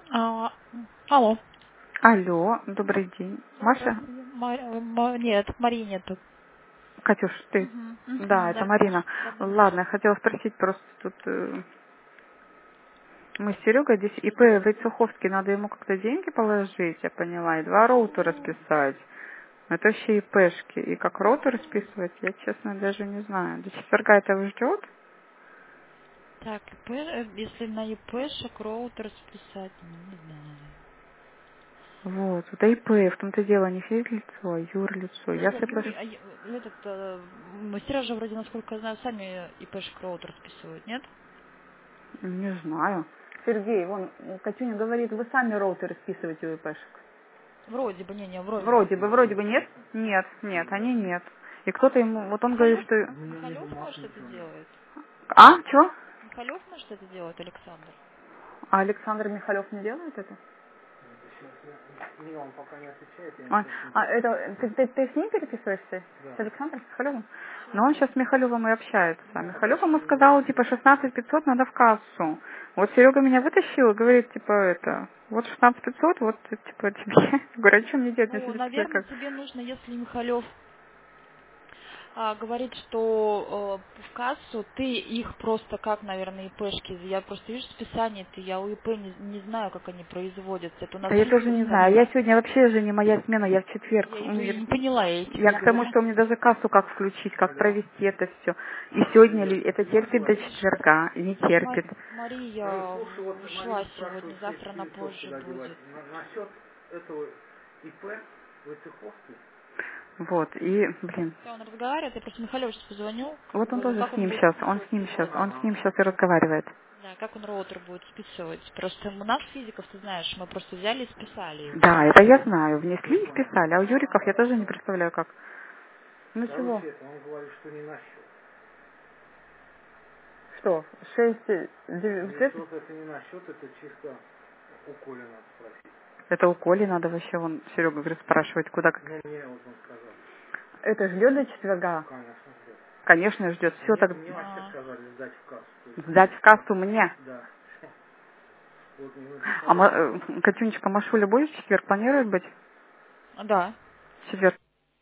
А, алло. Алло, добрый день. Маша? Здравствуйте. Нет, Марии нету. Катюш, ты? Угу. Да, это Да, Маша. Марина. Ладно, я хотела спросить просто тут... мы с Серегой здесь ИП Войцеховский, надо ему как-то деньги положить, я поняла, и 2 роутера расписать. Это вообще ИПшки. И как роутер расписывать, я, честно, даже не знаю. До четверга это ждет? Так, если на ИПшек роутер расписать, не знаю. Вот, это ИП, в том-то дело, не физлицо, а юрлицо. Я Подожди, себе Юрий, прошу... мастера же вроде, насколько я знаю, сами ИПшек роутер расписывают, нет? Не знаю. Сергей, вон, Катюня говорит, вы сами роутеры списываете у ИПшек. Вроде бы, вроде бы. Вроде бы нет. Нет, нет, они нет. И кто-то ему, вот он говорит, Михалев? что... Михалев, может, это делает? А, что? Михалев, может, это делает, Александр? А Александр Михалев не делает это? Это ты с ним переписываешься? С Александром Михалевым? Но он сейчас с Михалевым и общается. А Михалев ему сказал, типа, 16 500 надо в кассу. Вот Серега меня вытащил и говорит, типа, вот 16 500, вот, типа, тебе. Говорю, а что мне делать? Мне Ну, сидит тебе наверное, как? тебе нужно, если Михалев говорит, что в кассу ты их просто как, наверное, ИПшки. Я просто вижу списание, я у ИП не знаю, как они производятся. Это у нас Да я тоже физиков не знаю. самих. Я сегодня вообще же не моя смена, я в четверг. Я и не поняла, я Я тебе к тому, говорю. что мне даже кассу как включить, как провести это все. И сегодня ли это терпит до четверга, и не терпит. Мария ушла сегодня, завтра она позже будет. Вот, и, блин, Всё, он разговаривает, я просто Михалеву сейчас позвоню, вот он говорю, тоже как с он ним будет сейчас, списывать его. он с ним сейчас и разговаривает. Да, как он роутер будет списывать. Просто у нас физиков, ты знаешь, мы просто взяли и списали его. Да, это я знаю, внесли и списали, а у Юриков я тоже не представляю как. Ну чего? Что? 6, это у Коли надо вообще, вон, Серега говорит, спрашивать, куда как. Это ждет до четверга? Конечно, ждет. Все так. А, Сдать в кассу мне. А Катюнечка, Машуля будет в четверг? Планирует быть? да. В четверг.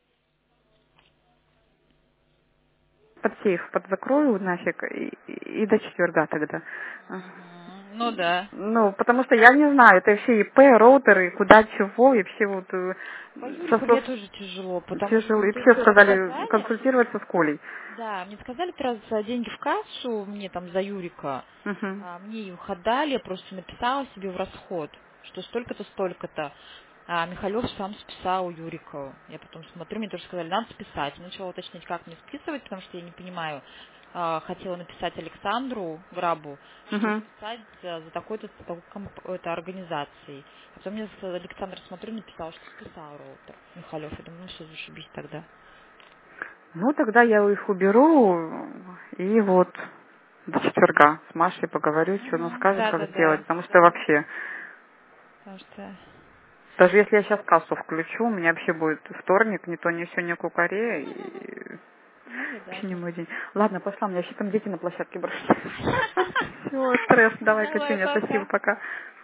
Под сейф подзакрою нафиг и до четверга тогда. Ну да. Ну, потому что я не знаю, это все ИП, роутеры, куда чего, и вообще вот По Юрику мне сосов тоже тяжело, потому что тяжело. мне И тоже все раз сказали сказали, консультироваться с Колей. да, мне сказали 3 раза деньги в кассу, мне там за Юрика, Угу. мне их отдали, я просто написала себе в расход, что столько-то, столько-то. А Михалев сам списал Юрика. Я потом смотрю, мне тоже сказали, надо списать. Я начала уточнять, как мне списывать, потому что я не понимаю. Хотела написать Александру Грабу, что Угу. списать за такой-то это организацией. А потом мне Александр, смотрю, написал, что списал роутер Михалев. Я думаю, ну все, зашибись тогда. Ну, тогда я их уберу, и вот до четверга с Машей поговорю, что она скажет, Да, как да, сделать, да. потому что вообще, Потому что... даже если я сейчас кассу включу, у меня вообще будет вторник, ни то, ни все, ни кукаре, и Ну, вообще не видать. мой день. Ладно, пошла, у меня вообще там дети на площадке бросили. Все, стресс, давай, Давай, Катюня, спасибо, пока. пока.